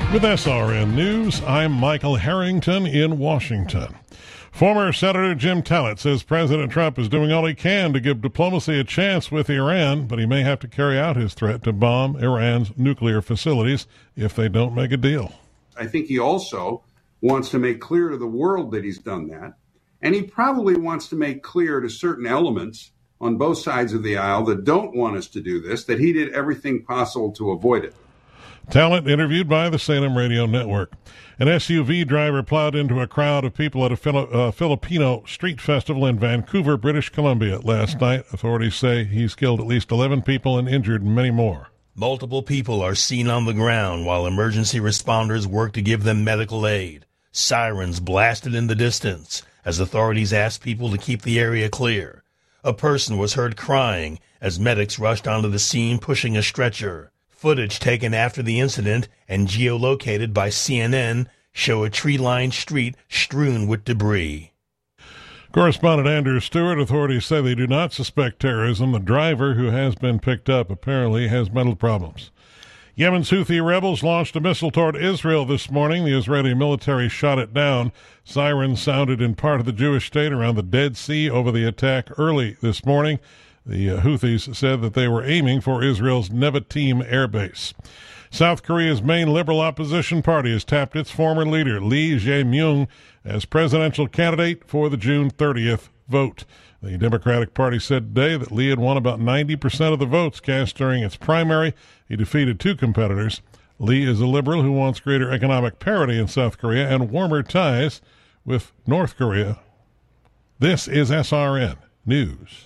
With SRN News, I'm Michael Harrington in Washington. Former Senator Jim Talent says President Trump is doing all he can to give diplomacy a chance with Iran, but he may have to carry out his threat to bomb Iran's nuclear facilities if they don't make a deal. I think he also wants to make clear to the world that he's done that, and he probably wants to make clear to certain elements on both sides of the aisle that don't want us to do this, that he did everything possible to avoid it. Talent interviewed by the Salem Radio Network. An SUV driver plowed into a crowd of people at a Filipino street festival in Vancouver, British Columbia last night. Authorities say he's killed at least 11 people and injured many more. Multiple people are seen on the ground while emergency responders work to give them medical aid. Sirens blasted in the distance as authorities asked people to keep the area clear. A person was heard crying as medics rushed onto the scene pushing a stretcher. Footage taken after the incident and geolocated by CNN show a tree-lined street strewn with debris. Correspondent Andrew Stewart, authorities say they do not suspect terrorism. The driver, who has been picked up, apparently has mental problems. Yemen's Houthi rebels launched a missile toward Israel this morning. The Israeli military shot it down. Sirens sounded in part of the Jewish state around the Dead Sea over the attack early this morning. The Houthis said that they were aiming for Israel's Nevatim air base. South Korea's main liberal opposition party has tapped its former leader, Lee Jae-myung, as presidential candidate for the June 30th vote. The Democratic Party said today that Lee had won about 90% of the votes cast during its primary. He defeated two competitors. Lee is a liberal who wants greater economic parity in South Korea and warmer ties with North Korea. This is SRN News.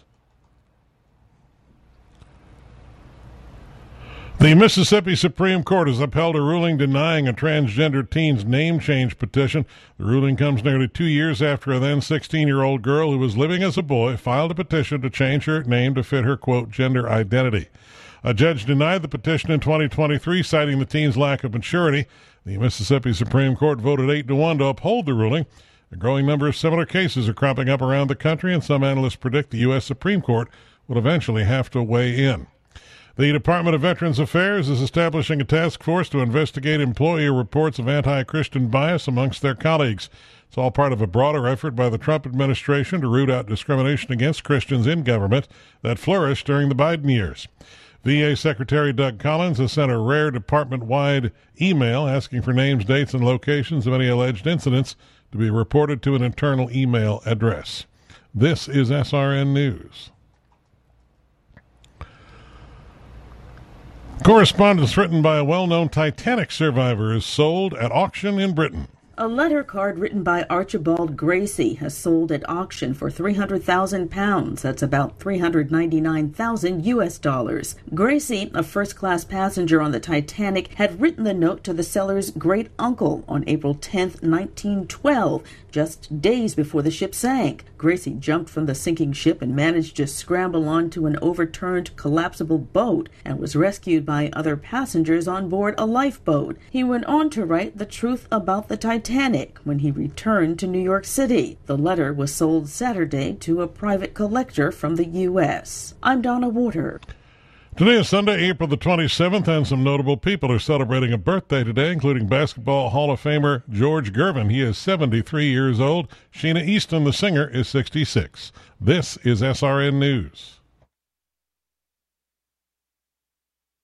The Mississippi Supreme Court has upheld a ruling denying a transgender teen's name change petition. The ruling comes nearly 2 years after a then 16-year-old girl who was living as a boy filed a petition to change her name to fit her, quote, gender identity. A judge denied the petition in 2023, citing the teen's lack of maturity. The Mississippi Supreme Court voted 8-1 to uphold the ruling. A growing number of similar cases are cropping up around the country, and some analysts predict the U.S. Supreme Court would eventually have to weigh in. The Department of Veterans Affairs is establishing a task force to investigate employee reports of anti-Christian bias amongst their colleagues. It's all part of a broader effort by the Trump administration to root out discrimination against Christians in government that flourished during the Biden years. VA Secretary Doug Collins has sent a rare department-wide email asking for names, dates, and locations of any alleged incidents to be reported to an internal email address. This is SRN News. Correspondence written by a well-known Titanic survivor is sold at auction in Britain. A letter card written by Archibald Gracie has sold at auction for £300,000. That's about $399,000 US. Gracie, a first-class passenger on the Titanic, had written the note to the seller's great uncle on April 10, 1912, just days before the ship sank. Gracie jumped from the sinking ship and managed to scramble onto an overturned, collapsible boat and was rescued by other passengers on board a lifeboat. He went on to write the truth about the Titanic when he returned to New York City. The letter was sold Saturday to a private collector from the U.S. I'm Donna Water. Today is Sunday, April the 27th, and some notable people are celebrating a birthday today, including Basketball Hall of Famer George Gervin. He is 73 years old. Sheena Easton, the singer, is 66. This is SRN News.